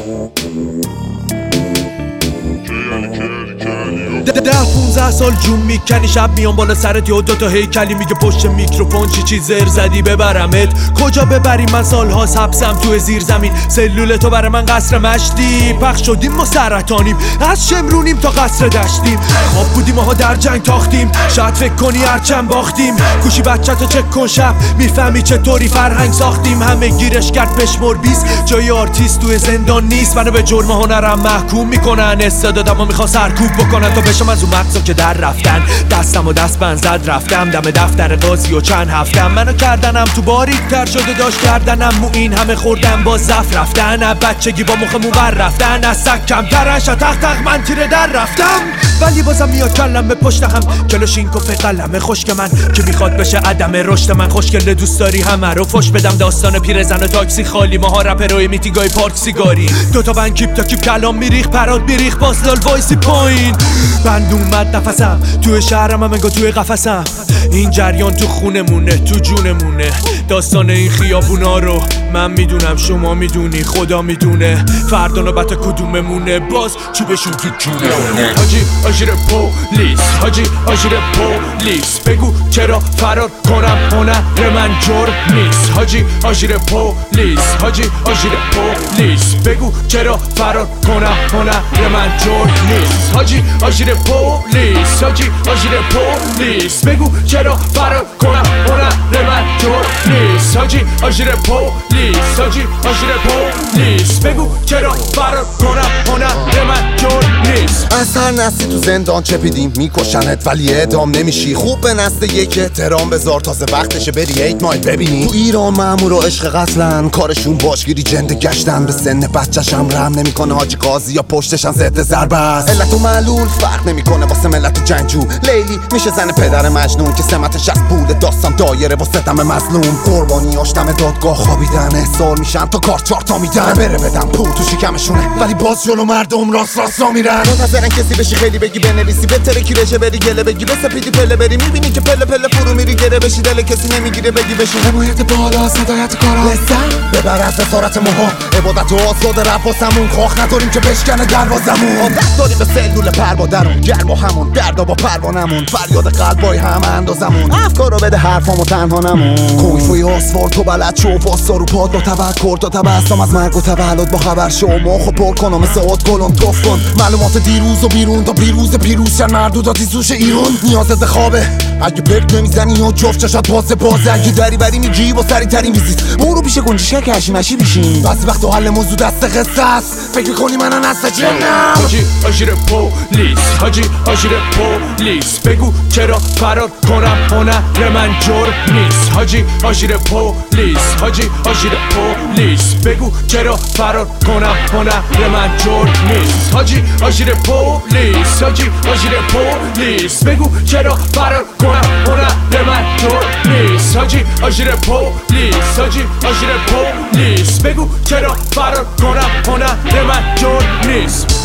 ده 15 سال جون میکنی، شب میام بالا سرت یا دوتا هیکلی میگه پشت میکروفون چی زر زدی ببرمت. کجا ببری؟ من سالها حبسم تو زیر زمین. سلول تو برای من قصر مشتی، پخش شدیم ما سرطانیم، از شمرونیم تا قصر دشتیم. خواب بودیم ها در جنگ تاختیم، شاید فکر کنی هرچند باختیم. کوشی بچه تو چک کن شب میفهمی چطوری فرهنگ ساختیم. همه گیرش کرد بشمر 20 جای آرتیست تو زندان نیست. منو به جرم هنرم محکوم میکنن، استعدادمو میخوا سرکوب بکنن تا بشم از اون مغزا که در رفتن. دستم و دست بند زد رفتم دم دفتر قاضی و چند هفتم. منو کردنم تو باریک تر شده داشت کردنم مو این همه خوردم با زف رفتن. از بچگی با مخمون بر رفتن، از سگ کمترن شتق من تیره در رفتم. ولی بازم میاد کلم به پشت هم، کلاشینکوف قلمه خشک من که میخواد بشه عدم رشد من. خوشگله دوست داری همه رو فش بدم، داستان پیرزن و تاکسی خالی، ماها رپروی میتیگای پارک سیگاری. دوتا بند کیپ تا کیپ کلام میریخ پرات میریخ پاسدال وایسی پایین. بند اومد نفسم توی شهرم هم انگار توی قفسم. این جریان تو خونمونه تو جونمونه، داستان این خیابونا رو من میدونم شما میدونی خدا میدونه. فردا نوبت کدوممونه باز چوبشون تو جونمونه. حاجی آژیر پلیس، حاجی آژیر پلیس، بگو چرا فرار کنم هنر من جرم نیست. حاجی آژیر پلیس، حاجی آژیر پلیس، بگو چرا فرار کنم هنر من جرم نیست. حاجی آژیر پلیس، حاجی آژیر پلیس، بگو چرا فرار کنم هنر من جرم نیست. حاجی آژیر پلیس، حاجی آژیر پلیس، بگو چرا فرار کنم هنر من جرم نیست. از هر نسلی تو زندان چپیدیم میکشنت ولی اعدام نمیشی. خوب به نسل یک احترام بذار، تازه وقتشه بری 8 مایل ببینی. تو ایران مامور و عشق قتلن، کارشون باشگیری جنده گشتن. به سن بچه‌شم رحم نمیکنه حاجی قاضی یا پشتشم ضد ضربه است. علت و معلول فرق نمیکنه واسه ملت جنگجو. لیلی میشه زن پدر مجنون که سمتش از پول داستان دایره واسه دم مظلوم. قربانیاش دم دادگاه خوابیدن، احضار میشن تا کار چارتا میدن. بره بدم پول تو شکمشونه ولی باز جلو مردم راست راستا میرن. منتظرن کسی بشی خیلی بگی بنویسی، بهتره کی رشه بری گله بگی، به سپیدی پله بری. میبینی که پله پله فرو میری گره بشی، دل کسی نمیگیره بگی بشی. حمایت بالا هدایت کارا لذت ببر از اسارت موها، عبادت و آزاد رب واسمون. خواه نداریم که بشکنه دروازمون. عادت داریم به سلول پروادرون، گرم و همون دردا با پروانمون. فریاد قلبای همه اندازمون، افکارو بده حرفامو تنها نمون. کویفوی آسفال تو بلد شو، واسا رو پاد با تفکر تا تبسم از مرگ و تولد با خبر شو. مخو پر کنم مثل ات گلم توف کن معلومات دیروز و بیرون تا پیروز شن مردودات سوش ایرون. نیازت به خوابه اگه برک نمیزنی و جفت چشات بازه. اگه دری بری میگی با سری ترین ویزیت، برو پیش گنجشک که هشی مشی بشین. بعضی وقت حل موضوع دست قصه است، فکر کنی من نسل جنم. حاجی آژیر پلیس، حاجی آژیر پلیس، بگو چرا فرار کنم هنر من جرم نیست. حاجی آژیر پلیس، حاجی آژیر پلیس، بگو چرا فرار کنم هنر من جرم نیست. حاجی آژیر پلیس، حاجی آژیر پلیس، بگو چرا فرار کنم هنر من جرم نیست. حاجی آژیر پلیس، حاجی آژیر پلیس، بگو چرا فرار کنم هنر من جرم نیست.